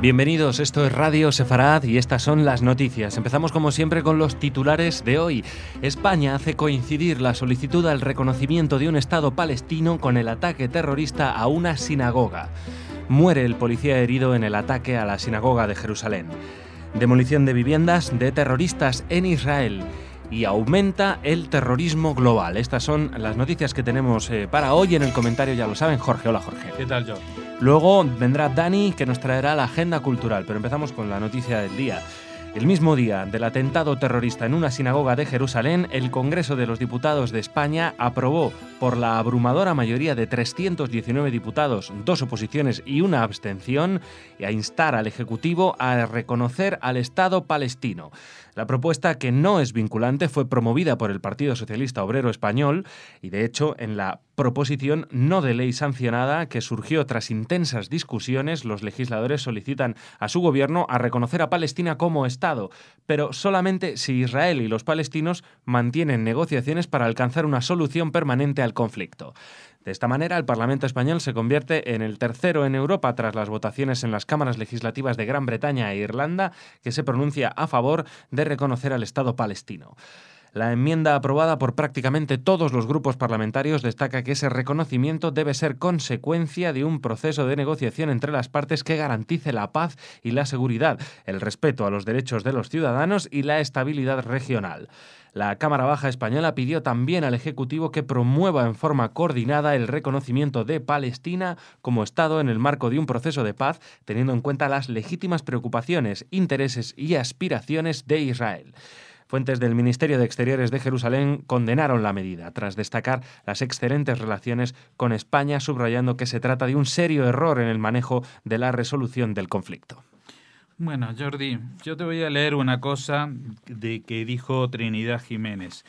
Bienvenidos, esto es Radio Sefarad y estas son las noticias. Empezamos como siempre con los titulares de hoy. España hace coincidir la solicitud al reconocimiento de un Estado palestino con el ataque terrorista a una sinagoga. Muere el policía herido en el ataque a la sinagoga de Jerusalén. Demolición de viviendas de terroristas en Israel. Y aumenta el terrorismo global. Estas son las noticias que tenemos para hoy. En el comentario ya lo saben, Jorge. Hola, Jorge. ¿Qué tal, Jorge? Luego vendrá Dani, que nos traerá la agenda cultural, pero empezamos con la noticia del día. El mismo día del atentado terrorista en una sinagoga de Jerusalén, el Congreso de los Diputados de España aprobó por la abrumadora mayoría de 319 diputados, 2 oposiciones y una abstención, a instar al Ejecutivo a reconocer al Estado palestino. La propuesta, que no es vinculante, fue promovida por el Partido Socialista Obrero Español y, de hecho, en la proposición no de ley sancionada que surgió tras intensas discusiones, los legisladores solicitan a su gobierno a reconocer a Palestina como Estado, pero solamente si Israel y los palestinos mantienen negociaciones para alcanzar una solución permanente al conflicto. De esta manera, el Parlamento español se convierte en el tercero en Europa tras las votaciones en las cámaras legislativas de Gran Bretaña e Irlanda, que se pronuncia a favor de reconocer al Estado palestino. La enmienda aprobada por prácticamente todos los grupos parlamentarios destaca que ese reconocimiento debe ser consecuencia de un proceso de negociación entre las partes que garantice la paz y la seguridad, el respeto a los derechos de los ciudadanos y la estabilidad regional. La Cámara Baja española pidió también al Ejecutivo que promueva en forma coordinada el reconocimiento de Palestina como Estado en el marco de un proceso de paz, teniendo en cuenta las legítimas preocupaciones, intereses y aspiraciones de Israel. Fuentes del Ministerio de Exteriores de Jerusalén condenaron la medida, tras destacar las excelentes relaciones con España, subrayando que se trata de un serio error en el manejo de la resolución del conflicto. Bueno, Jordi, yo te voy a leer una cosa que dijo Trinidad Jiménez.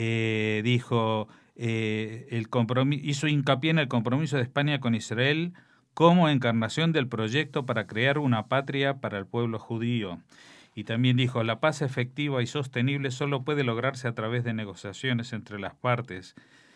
Hizo hincapié en el compromiso de España con Israel como encarnación del proyecto para crear una patria para el pueblo judío. Y también dijo, la paz efectiva y sostenible solo puede lograrse a través de negociaciones entre las partes.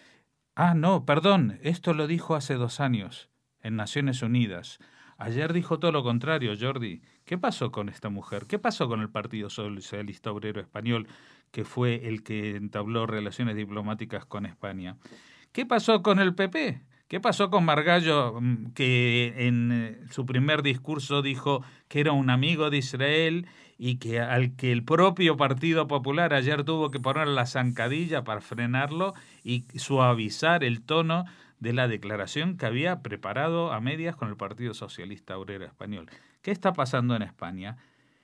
Esto lo dijo hace 2 años, en Naciones Unidas. Ayer dijo todo lo contrario, Jordi. ¿Qué pasó con esta mujer? ¿Qué pasó con el Partido Socialista Obrero Español, que fue el que entabló relaciones diplomáticas con España? ¿Qué pasó con el PP? ¿Qué pasó con Margallo, que en su primer discurso dijo que era un amigo de Israel y al que el propio Partido Popular ayer tuvo que poner la zancadilla para frenarlo y suavizar el tono de la declaración que había preparado a medias con el Partido Socialista Obrero Español? ¿Qué está pasando en España?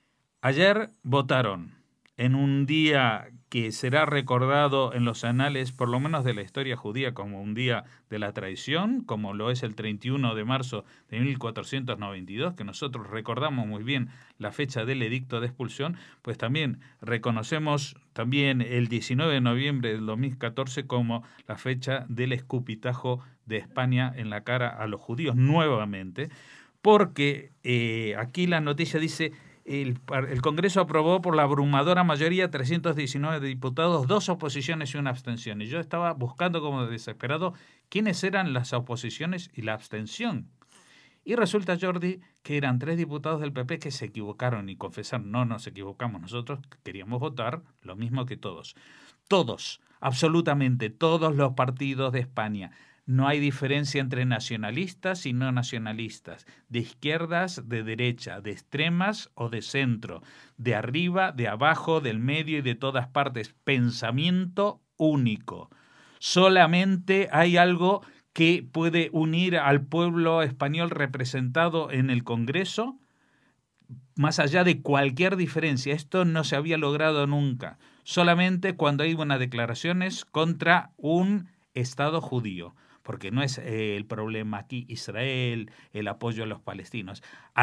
Ayer votaron en un día que será recordado en los anales, por lo menos de la historia judía, como un día de la traición, como lo es el 31 de marzo de 1492, que nosotros recordamos muy bien la fecha del edicto de expulsión, pues también reconocemos también el 19 de noviembre del 2014 como la fecha del escupitajo de España en la cara a los judíos nuevamente, porque aquí la noticia dice: el Congreso aprobó por la abrumadora mayoría 319 diputados, 2 oposiciones y una abstención. Y yo estaba buscando como desesperado quiénes eran las oposiciones y la abstención. Y resulta, Jordi, que eran 3 diputados del PP que se equivocaron y confesaron: no nos equivocamos, nosotros queríamos votar lo mismo que todos. Todos, absolutamente todos los partidos de España. No hay diferencia entre nacionalistas y no nacionalistas, de izquierdas, de derecha, de extremas o de centro, de arriba, de abajo, del medio y de todas partes. Pensamiento único. Solamente hay algo que puede unir al pueblo español representado en el Congreso, más allá de cualquier diferencia. Esto no se había logrado nunca. Solamente cuando hay unas declaraciones contra un Estado judío. Porque no es el problema aquí Israel, el apoyo a los palestinos.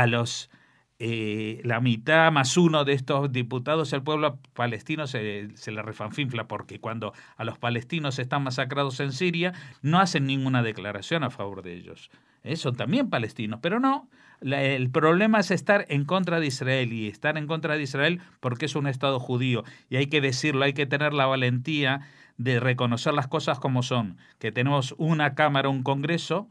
La mitad más uno de estos diputados, el pueblo palestino se la refanfinfla, porque cuando a los palestinos están masacrados en Siria, no hacen ninguna declaración a favor de ellos. Son también palestinos, pero no. El problema es estar en contra de Israel, y estar en contra de Israel porque es un Estado judío. Y hay que decirlo, hay que tener la valentía de reconocer las cosas como son, que tenemos una Cámara, un Congreso,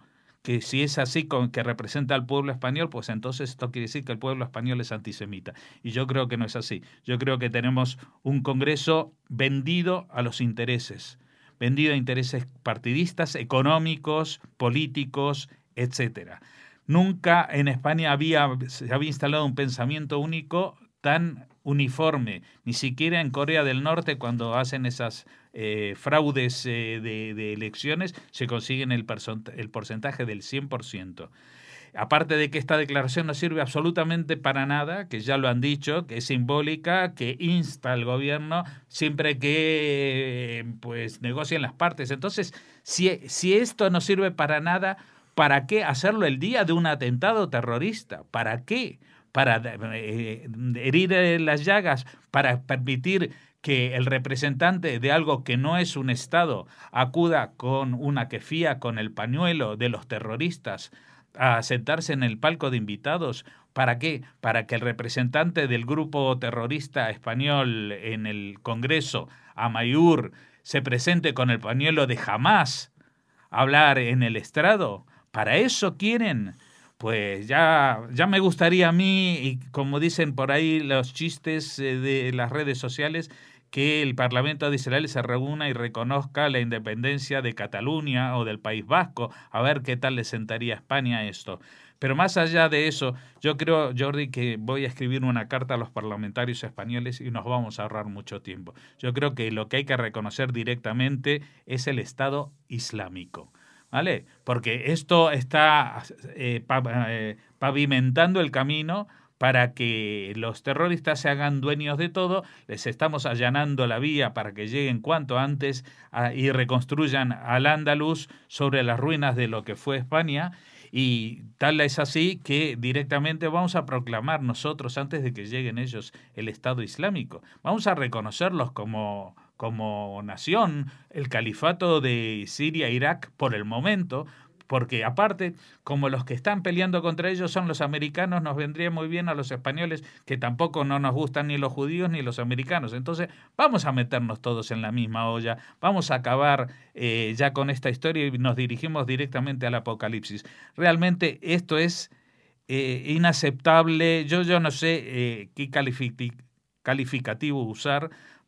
que si es así que representa al pueblo español, pues entonces esto quiere decir que el pueblo español es antisemita. Y yo creo que no es así. Yo creo que tenemos un Congreso vendido a los intereses, vendido a intereses partidistas, económicos, políticos, etcétera. Nunca en España se había instalado un pensamiento único tan uniforme, ni siquiera en Corea del Norte, cuando hacen esas fraudes de elecciones, se consiguen el porcentaje del 100%. Aparte de que esta declaración no sirve absolutamente para nada, que ya lo han dicho, que es simbólica, que insta al gobierno siempre que pues negocien las partes. Entonces, si esto no sirve para nada, ¿para qué hacerlo el día de un atentado terrorista? ¿Para qué? Para herir las llagas, para permitir que el representante de algo que no es un Estado acuda con una kefía, con el pañuelo de los terroristas, a sentarse en el palco de invitados. ¿Para qué? Para que el representante del grupo terrorista español en el Congreso, Amaiur, se presente con el pañuelo de Hamás a hablar en el estrado. ¿Para eso quieren? Pues ya me gustaría a mí, y como dicen por ahí los chistes de las redes sociales, que el Parlamento de Israel se reúna y reconozca la independencia de Cataluña o del País Vasco, a ver qué tal le sentaría a España esto. Pero más allá de eso, yo creo, Jordi, que voy a escribir una carta a los parlamentarios españoles y nos vamos a ahorrar mucho tiempo. Yo creo que lo que hay que reconocer directamente es el Estado Islámico, ¿vale? Porque esto está pavimentando el camino para que los terroristas se hagan dueños de todo. Les estamos allanando la vía para que lleguen cuanto antes y reconstruyan Al-Ándalus sobre las ruinas de lo que fue España, y tal es así que directamente vamos a proclamar nosotros, antes de que lleguen ellos, el Estado Islámico. Vamos a reconocerlos como nación, el califato de Siria e Irak por el momento, porque aparte, como los que están peleando contra ellos son los americanos, nos vendría muy bien a los españoles, que tampoco no nos gustan ni los judíos ni los americanos. Entonces vamos a meternos todos en la misma olla, vamos a acabar ya con esta historia y nos dirigimos directamente al apocalipsis. Realmente esto es inaceptable. Yo no sé qué calificativo usar,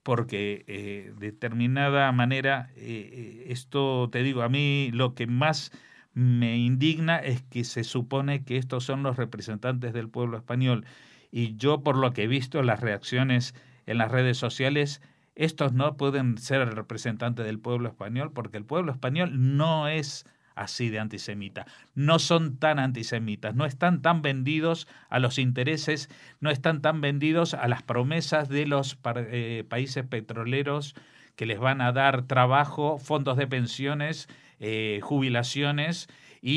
porque de determinada manera esto, te digo, a mí lo que más me indigna es que se supone que estos son los representantes del pueblo español, y yo, por lo que he visto las reacciones en las redes sociales, estos no pueden ser el representante del pueblo español, porque el pueblo español no es así de antisemita, no son tan antisemitas, no están tan vendidos a los intereses, no están tan vendidos a las promesas de los países petroleros que les van a dar trabajo, fondos de pensiones, jubilaciones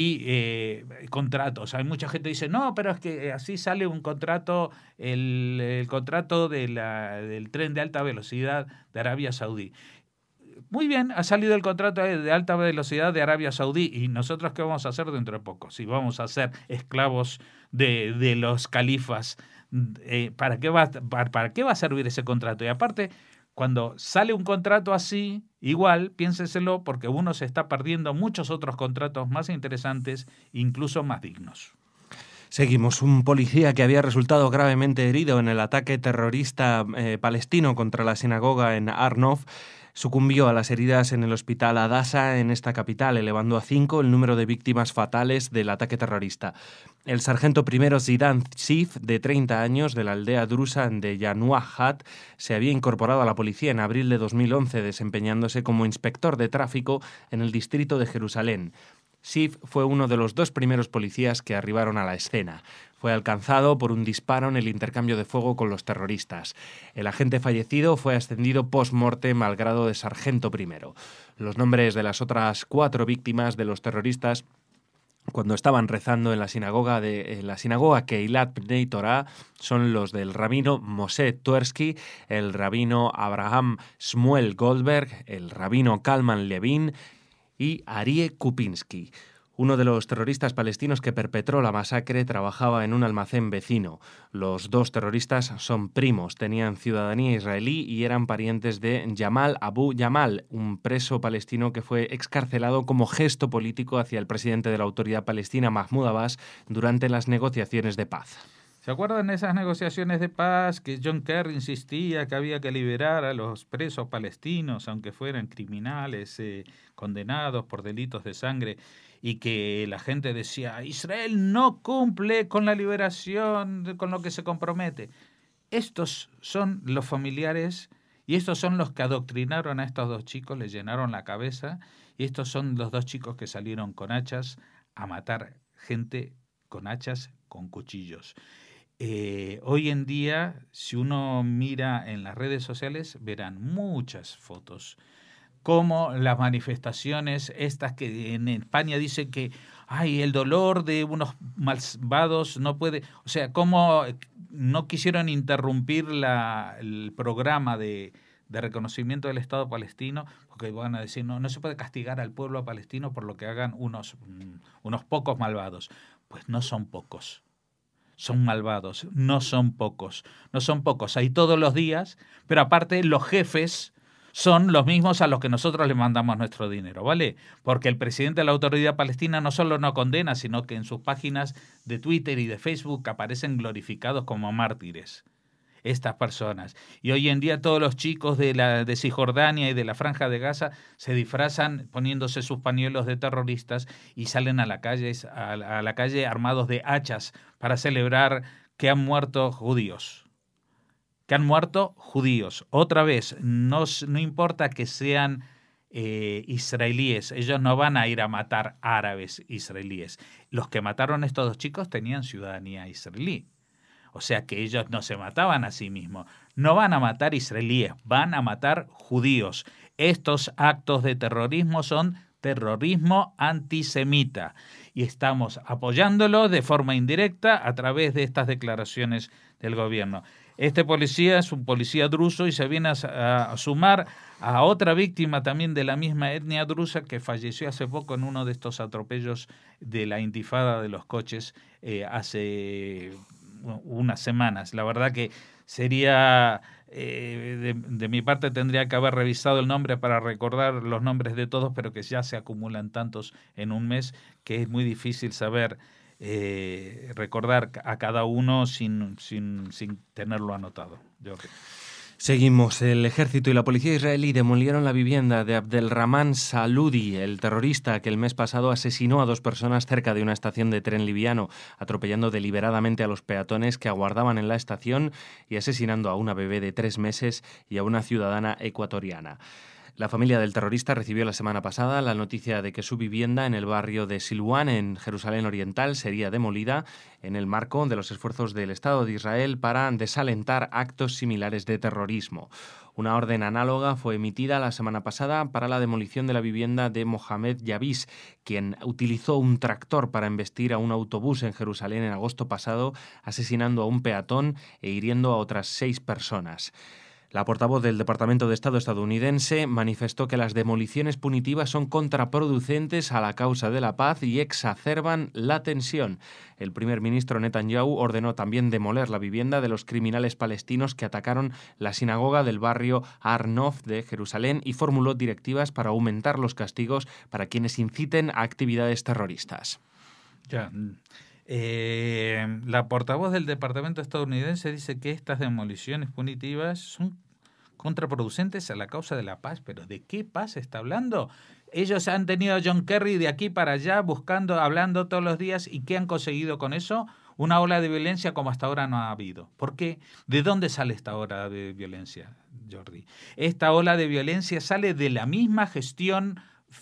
y contratos. Hay mucha gente que dice, no, pero es que así sale un contrato, el contrato del tren de alta velocidad de Arabia Saudí. Muy bien, ha salido el contrato de alta velocidad de Arabia Saudí, y nosotros ¿qué vamos a hacer dentro de poco? Si vamos a ser esclavos de los califas, ¿para qué va a servir ese contrato? Y aparte, cuando sale un contrato así, igual, piénseselo, porque uno se está perdiendo muchos otros contratos más interesantes, incluso más dignos. Seguimos. Un policía que había resultado gravemente herido en el ataque terrorista palestino contra la sinagoga en Ar-Nof sucumbió a las heridas en el hospital Hadassah en esta capital, elevando a 5 el número de víctimas fatales del ataque terrorista. El sargento primero Zidan Sif, de 30 años, de la aldea drusa de Yanuahat, se había incorporado a la policía en abril de 2011, desempeñándose como inspector de tráfico en el distrito de Jerusalén. Sif fue uno de los 2 primeros policías que arribaron a la escena. Fue alcanzado por un disparo en el intercambio de fuego con los terroristas. El agente fallecido fue ascendido post-mortem al grado de sargento primero. Los nombres de las otras 4 víctimas de los terroristas cuando estaban rezando en la sinagoga Keilat Bnei Torah son los del rabino Moshe Twersky, el rabino Abraham Shmuel Goldberg, el rabino Kalman Levin y Arie Kupinsky. Uno de los terroristas palestinos que perpetró la masacre trabajaba en un almacén vecino. Los dos terroristas son primos, tenían ciudadanía israelí y eran parientes de Jamal Abu Jamal, un preso palestino que fue excarcelado como gesto político hacia el presidente de la Autoridad Palestina, Mahmoud Abbas, durante las negociaciones de paz. ¿Se acuerdan de esas negociaciones de paz que John Kerry insistía que había que liberar a los presos palestinos, aunque fueran criminales, condenados por delitos de sangre, y que la gente decía, Israel no cumple con la liberación, con lo que se compromete? Estos son los familiares y estos son los que adoctrinaron a estos dos chicos, les llenaron la cabeza, y estos son los dos chicos que salieron con hachas a matar gente con hachas, con cuchillos. Hoy en día, si uno mira en las redes sociales, verán muchas fotos, como las manifestaciones estas que en España dicen que ay, el dolor de unos malvados no puede, o sea, cómo no quisieron interrumpir el programa de reconocimiento del Estado palestino, porque van a decir, no se puede castigar al pueblo palestino por lo que hagan unos pocos malvados. Pues no son pocos. Son malvados, no son pocos, hay todos los días, pero aparte los jefes son los mismos a los que nosotros le mandamos nuestro dinero, ¿vale? Porque el presidente de la Autoridad Palestina no solo no condena, sino que en sus páginas de Twitter y de Facebook aparecen glorificados como mártires estas personas. Y hoy en día todos los chicos de Cisjordania y de la Franja de Gaza se disfrazan poniéndose sus pañuelos de terroristas y salen a la calle armados de hachas para celebrar que han muerto judíos. Otra vez, no importa que sean israelíes, ellos no van a ir a matar árabes israelíes. Los que mataron a estos dos chicos tenían ciudadanía israelí. O sea que ellos no se mataban a sí mismos. No van a matar israelíes, van a matar judíos. Estos actos de terrorismo son terrorismo antisemita y estamos apoyándolo de forma indirecta a través de estas declaraciones del gobierno. Este policía es un policía druso y se viene a sumar a otra víctima también de la misma etnia drusa que falleció hace poco en uno de estos atropellos de la intifada de los coches hace unas semanas. La verdad que sería, de mi parte tendría que haber revisado el nombre para recordar los nombres de todos, pero que ya se acumulan tantos en un mes que es muy difícil saber recordar a cada uno sin tenerlo anotado. Seguimos. El ejército y la policía israelí demolieron la vivienda de Abdelrahman Saludi, el terrorista que el mes pasado asesinó a 2 personas cerca de una estación de tren liviano, atropellando deliberadamente a los peatones que aguardaban en la estación y asesinando a una bebé de 3 meses y a una ciudadana ecuatoriana. La familia del terrorista recibió la semana pasada la noticia de que su vivienda en el barrio de Silwan, en Jerusalén Oriental, sería demolida en el marco de los esfuerzos del Estado de Israel para desalentar actos similares de terrorismo. Una orden análoga fue emitida la semana pasada para la demolición de la vivienda de Mohamed Yavis, quien utilizó un tractor para embestir a un autobús en Jerusalén en agosto pasado, asesinando a un peatón e hiriendo a otras 6 personas. La portavoz del Departamento de Estado estadounidense manifestó que las demoliciones punitivas son contraproducentes a la causa de la paz y exacerban la tensión. El primer ministro Netanyahu ordenó también demoler la vivienda de los criminales palestinos que atacaron la sinagoga del barrio Har Nof de Jerusalén y formuló directivas para aumentar los castigos para quienes inciten a actividades terroristas. Ya. La portavoz del Departamento estadounidense dice que estas demoliciones punitivas son contraproducentes a la causa de la paz. ¿Pero de qué paz está hablando? Ellos han tenido a John Kerry de aquí para allá hablando todos los días. ¿Y qué han conseguido con eso? Una ola de violencia como hasta ahora no ha habido. ¿Por qué? ¿De dónde sale esta ola de violencia, Jordi? Esta ola de violencia sale de la misma gestión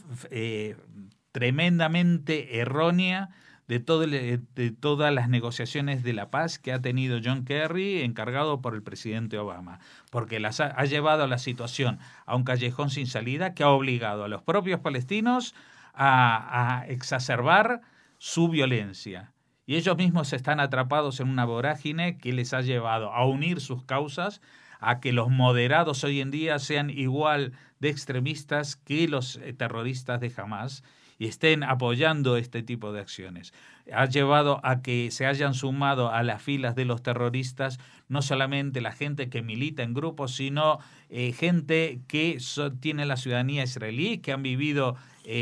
tremendamente errónea de todas las negociaciones de la paz que ha tenido John Kerry, encargado por el presidente Obama, porque las ha llevado a la situación a un callejón sin salida que ha obligado a los propios palestinos a exacerbar su violencia. Y ellos mismos están atrapados en una vorágine que les ha llevado a unir sus causas, a que los moderados hoy en día sean igual de extremistas que los terroristas de Hamás. y estén apoyando este tipo de acciones. Ha llevado a que se hayan sumado a las filas de los terroristas no solamente la gente que milita en grupos, sino gente que tiene la ciudadanía israelí, que han vivido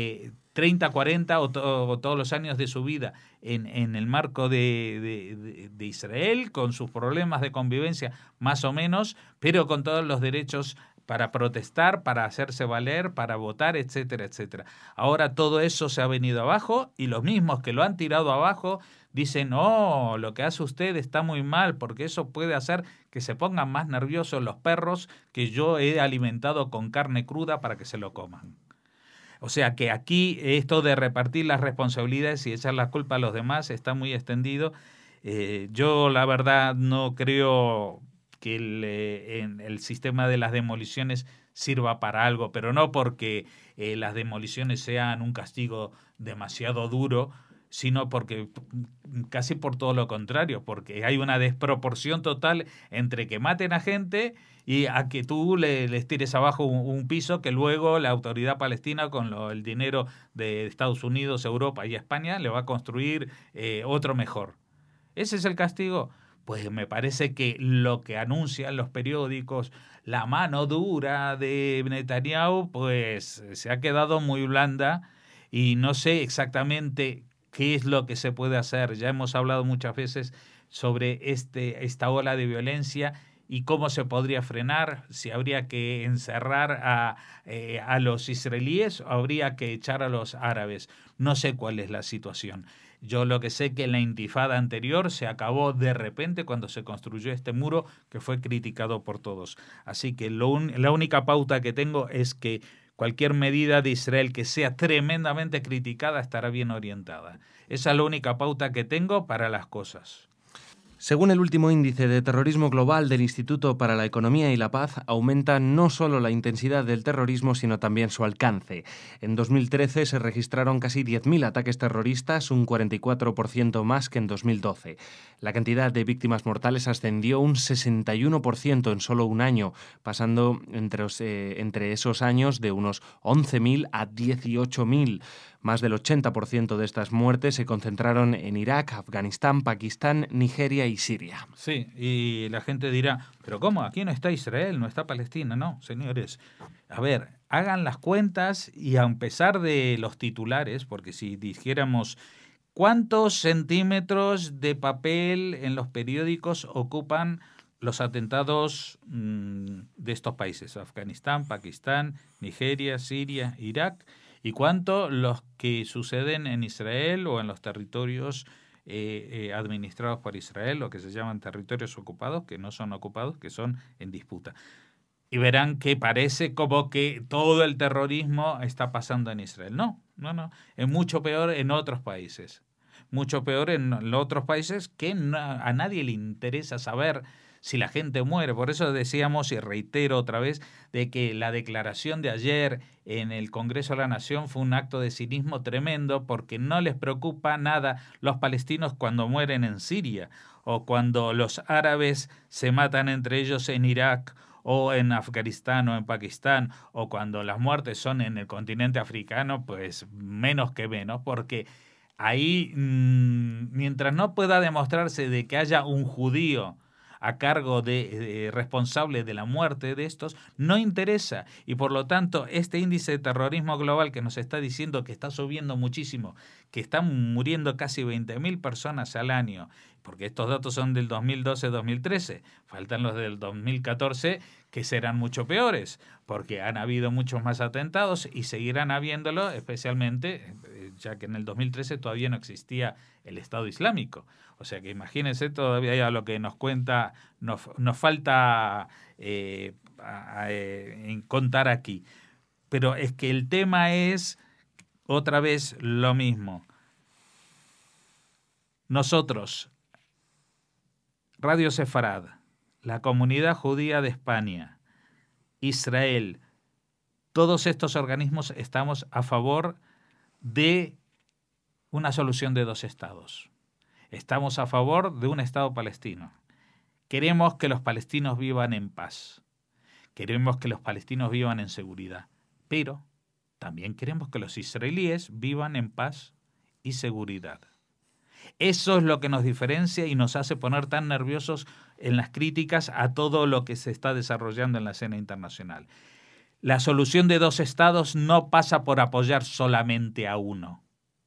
30, 40 o todos los años de su vida en el marco de Israel, con sus problemas de convivencia más o menos, pero con todos los derechos para protestar, para hacerse valer, para votar, etcétera, etcétera. Ahora todo eso se ha venido abajo y los mismos que lo han tirado abajo dicen, oh, lo que hace usted está muy mal porque eso puede hacer que se pongan más nerviosos los perros que yo he alimentado con carne cruda para que se lo coman. O sea que aquí esto de repartir las responsabilidades y echar la culpa a los demás está muy extendido. Yo la verdad no creo que el sistema de las demoliciones sirva para algo, pero no porque las demoliciones sean un castigo demasiado duro, sino porque casi por todo lo contrario, porque hay una desproporción total entre que maten a gente y a que tú les tires abajo un piso que luego la autoridad palestina con el dinero de Estados Unidos, Europa y España le va a construir otro mejor. ¿Ese es el castigo? Pues me parece que lo que anuncian los periódicos, la mano dura de Netanyahu, pues se ha quedado muy blanda y no sé exactamente qué es lo que se puede hacer. Ya hemos hablado muchas veces sobre esta ola de violencia y cómo se podría frenar, si habría que encerrar a los israelíes o habría que echar a los árabes. No sé cuál es la situación. Yo lo que sé que en la intifada anterior se acabó de repente cuando se construyó este muro que fue criticado por todos. Así que la única pauta que tengo es que cualquier medida de Israel que sea tremendamente criticada estará bien orientada. Esa es la única pauta que tengo para las cosas. Según el último índice de terrorismo global del Instituto para la Economía y la Paz, aumenta no solo la intensidad del terrorismo, sino también su alcance. En 2013 se registraron casi 10.000 ataques terroristas, un 44% más que en 2012. La cantidad de víctimas mortales ascendió un 61% en solo un año, pasando entre esos años de unos 11.000 a 18.000. Más del 80% de estas muertes se concentraron en Irak, Afganistán, Pakistán, Nigeria y Siria. Sí, y la gente dirá, pero ¿cómo? Aquí no está Israel, no está Palestina. No, señores, a ver, hagan las cuentas y a pesar de los titulares, porque si dijéramos cuántos centímetros de papel en los periódicos ocupan los atentados de estos países, Afganistán, Pakistán, Nigeria, Siria, Irak, y cuánto los que suceden en Israel o en los territorios administrados por Israel, o que se llaman territorios ocupados, que no son ocupados, que son en disputa. Y verán que parece como que todo el terrorismo está pasando en Israel. No, es mucho peor en otros países. Mucho peor en otros países que a nadie le interesa saber si la gente muere. Por eso decíamos, y reitero otra vez, de que la declaración de ayer en el Congreso de la Nación fue un acto de cinismo tremendo, porque no les preocupa nada los palestinos cuando mueren en Siria, o cuando los árabes se matan entre ellos en Irak, o en Afganistán o en Pakistán, o cuando las muertes son en el continente africano, pues menos que menos, porque ahí, mientras no pueda demostrarse de que haya un judío a cargo responsable de la muerte de estos, no interesa. Y por lo tanto, este índice de terrorismo global que nos está diciendo que está subiendo muchísimo, que están muriendo casi 20.000 personas al año, porque estos datos son del 2012-2013, faltan los del 2014, que serán mucho peores, porque han habido muchos más atentados y seguirán habiéndolo, especialmente ya que en el 2013 todavía no existía el Estado Islámico. O sea que imagínense todavía lo que nos cuenta, nos falta contar aquí. Pero es que el tema es otra vez lo mismo. Nosotros, Radio Sefarad, la comunidad judía de España, Israel, todos estos organismos estamos a favor de una solución de dos estados. Estamos a favor de un Estado palestino. Queremos que los palestinos vivan en paz. Queremos que los palestinos vivan en seguridad. Pero también queremos que los israelíes vivan en paz y seguridad. Eso es lo que nos diferencia y nos hace poner tan nerviosos en las críticas a todo lo que se está desarrollando en la escena internacional. La solución de 2 estados no pasa por apoyar solamente a uno.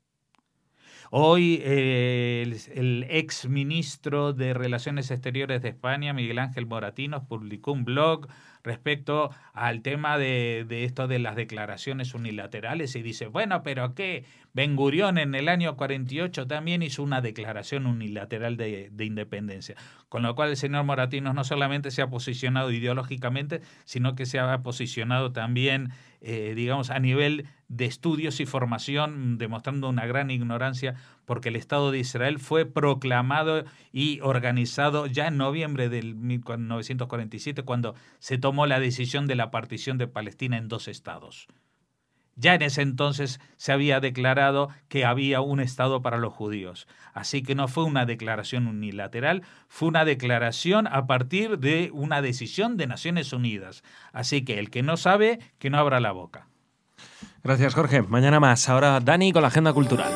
Hoy el ex ministro de Relaciones Exteriores de España, Miguel Ángel Moratinos, publicó un blog respecto al tema de esto de las declaraciones unilaterales y dice, bueno, pero ¿qué? Ben Gurión en el año 48 también hizo una declaración unilateral de independencia, con lo cual el señor Moratinos no solamente se ha posicionado ideológicamente, sino que se ha posicionado también, digamos, a nivel de estudios y formación, demostrando una gran ignorancia, porque el Estado de Israel fue proclamado y organizado ya en noviembre del 1947, cuando se tomó la decisión de la partición de Palestina en 2 estados. Ya en ese entonces se había declarado que había un Estado para los judíos. Así que no fue una declaración unilateral, fue una declaración a partir de una decisión de Naciones Unidas. Así que el que no sabe, que no abra la boca. Gracias, Jorge. Mañana más. Ahora Dani con la agenda cultural.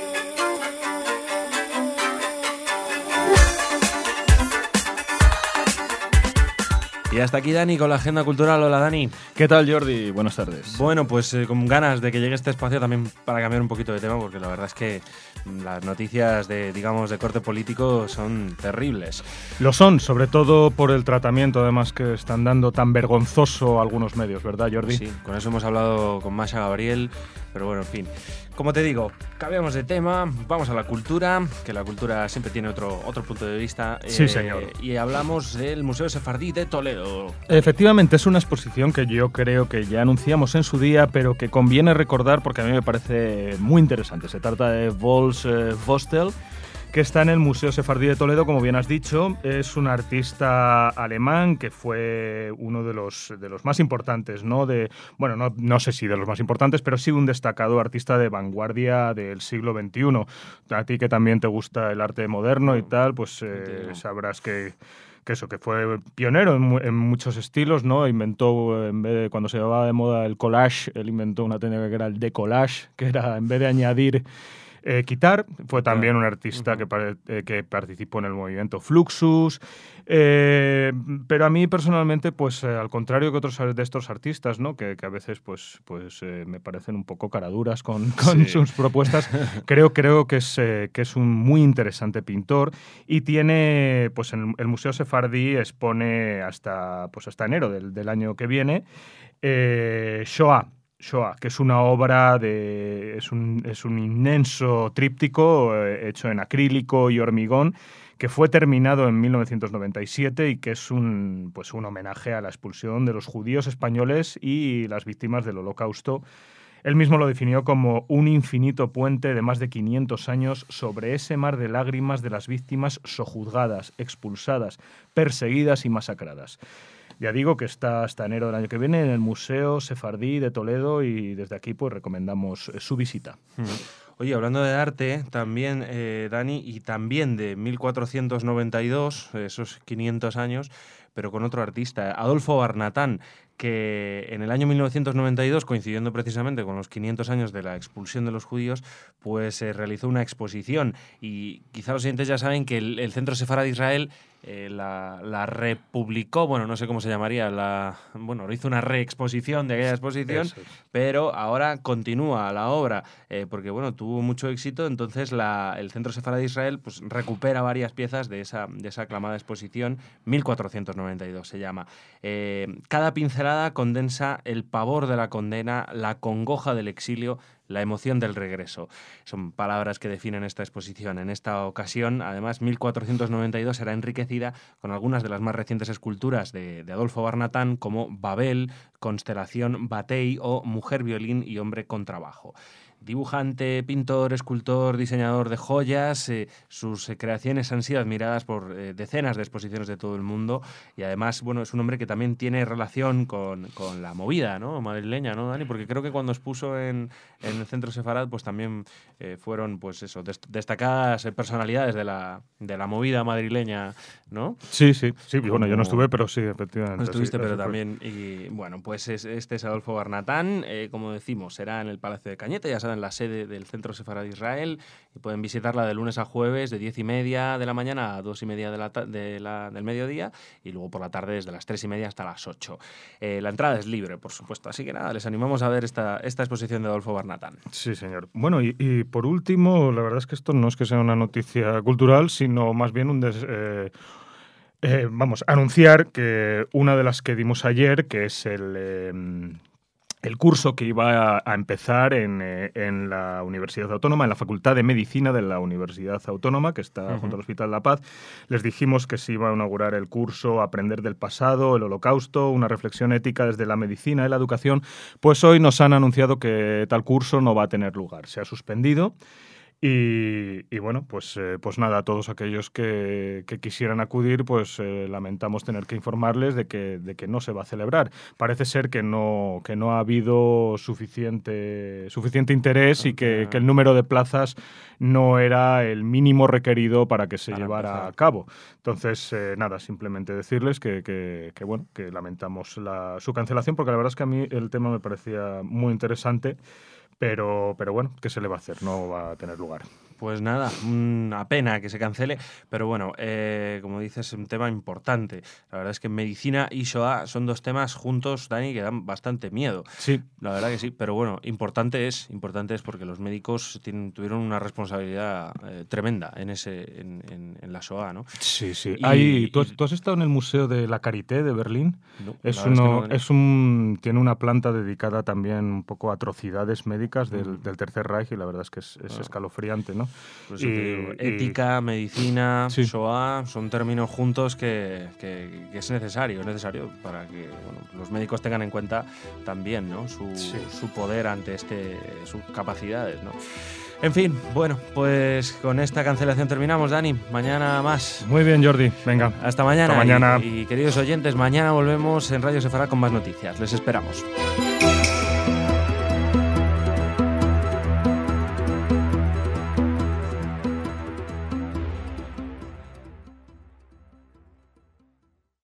Y hasta aquí Dani con la agenda cultural. Hola Dani. ¿Qué tal, Jordi? Buenas tardes. Bueno, pues con ganas de que llegue este espacio también para cambiar un poquito de tema, porque la verdad es que las noticias de corte político son terribles. Lo son, sobre todo por el tratamiento además que están dando tan vergonzoso a algunos medios, ¿verdad, Jordi? Sí, con eso hemos hablado con Masha Gabriel, pero bueno, en fin. Como te digo, cambiamos de tema, vamos a la cultura, que la cultura siempre tiene otro punto de vista. Sí, señor. Y hablamos del Museo Sefardí de Toledo. Efectivamente, es una exposición que yo creo que ya anunciamos en su día, pero que conviene recordar porque a mí me parece muy interesante. Se trata de Vols Vostel, que está en el Museo Sefardí de Toledo, como bien has dicho. Es un artista alemán que fue uno de los más importantes, ¿no? No sé si de los más importantes, pero sí un destacado artista de vanguardia del siglo XXI. A ti que también te gusta el arte moderno y tal, pues sabrás que fue pionero en muchos estilos, ¿no? Inventó, en vez de, cuando se llevaba de moda el collage, él inventó una técnica que era el decollage, que era, en vez de añadir quitar. Fue también un artista que participó en el movimiento Fluxus, pero a mí personalmente, pues al contrario que otros de estos artistas, ¿no? que a veces pues me parecen un poco caraduras con sus propuestas, creo que es un muy interesante pintor y tiene, pues en el Museo Sefardí expone hasta enero del año que viene Shoah, que es una obra es un inmenso tríptico hecho en acrílico y hormigón que fue terminado en 1997 y que es un homenaje a la expulsión de los judíos españoles y las víctimas del Holocausto. Él mismo lo definió como un infinito puente de más de 500 años sobre ese mar de lágrimas de las víctimas sojuzgadas, expulsadas, perseguidas y masacradas. Ya digo que está hasta enero del año que viene en el Museo Sefardí de Toledo y desde aquí pues recomendamos su visita. Oye, hablando de arte, también, Dani, y también de 1492, esos 500 años, pero con otro artista, Adolfo Barnatán, que en el año 1992, coincidiendo precisamente con los 500 años de la expulsión de los judíos, pues realizó una exposición. Y quizá los oyentes ya saben que el Centro Sefarad de Israel la republicó, bueno, no sé cómo se llamaría, hizo una reexposición de aquella exposición, pero ahora continúa la obra, porque bueno, tuvo mucho éxito, entonces el Centro Sefarad de Israel pues recupera varias piezas de esa aclamada exposición, 1492 se llama. Cada pincelada condensa el pavor de la condena, la congoja del exilio, la emoción del regreso. Son palabras que definen esta exposición. En esta ocasión, además, 1492 será enriquecida con algunas de las más recientes esculturas de Adolfo Barnatán, como Babel, Constelación Batey o Mujer, Violín y Hombre con Trabajo. Dibujante, pintor, escultor, diseñador de joyas, sus creaciones han sido admiradas por decenas de exposiciones de todo el mundo y además, bueno, es un hombre que también tiene relación con la movida, ¿no?, madrileña, ¿no, Dani? Porque creo que cuando expuso en el Centro Sefarad, pues también fueron, pues eso, destacadas personalidades de la movida madrileña, ¿no? Sí, bueno, yo no estuve, pero sí, efectivamente. No estuviste, sí, pero fue. también, y bueno, pues este es Adolfo Barnatán, como decimos, será en el Palacio de Cañete, ya saben, la sede del Centro Sefarad de Israel, y pueden visitarla de lunes a jueves, de 10:30 de la mañana a 2:30 del mediodía, y luego por la tarde desde las 3:30 hasta las 8. La entrada es libre, por supuesto, así que nada, les animamos a ver esta exposición de Adolfo Barnatán. Sí, señor. Bueno, y por último, la verdad es que esto no es que sea una noticia cultural, sino más bien vamos, anunciar que una de las que dimos ayer, que es el curso que iba a empezar en la Universidad Autónoma, en la Facultad de Medicina de la Universidad Autónoma, que está junto al Hospital La Paz. Les dijimos que se iba a inaugurar el curso Aprender del pasado, el Holocausto, una reflexión ética desde la medicina y la educación. Pues hoy nos han anunciado que tal curso no va a tener lugar. Se ha suspendido. Y bueno, pues nada, a todos aquellos que quisieran acudir, pues lamentamos tener que informarles de que no se va a celebrar. Parece ser que no ha habido suficiente interés y que el número de plazas no era el mínimo requerido para que se llevara a cabo. Entonces, nada, simplemente decirles que bueno, que lamentamos su cancelación, porque la verdad es que a mí el tema me parecía muy interesante. Pero bueno, ¿qué se le va a hacer? No va a tener lugar. Pues nada, una pena que se cancele, pero bueno, como dices, es un tema importante. La verdad es que medicina y Shoah son dos temas juntos, Dani, que dan bastante miedo. Sí. La verdad que sí, pero bueno, importante es porque los médicos tuvieron una responsabilidad tremenda en la Shoah, ¿no? Sí. Y, ¿Tú has estado en el Museo de la Charité de Berlín? No, tiene una planta dedicada también un poco a atrocidades médicas del Tercer Reich y la verdad es que es escalofriante, ¿no? Pues ética, medicina, sí. Shoah, son términos juntos que es necesario para que los médicos tengan en cuenta también, ¿no?, su poder ante sus capacidades, ¿no? En fin, bueno, pues con esta cancelación terminamos, Dani. Mañana más. Muy bien, Jordi. Venga. Hasta mañana. Hasta mañana. Y queridos oyentes, mañana volvemos en Radio Sefarad con más noticias. Les esperamos.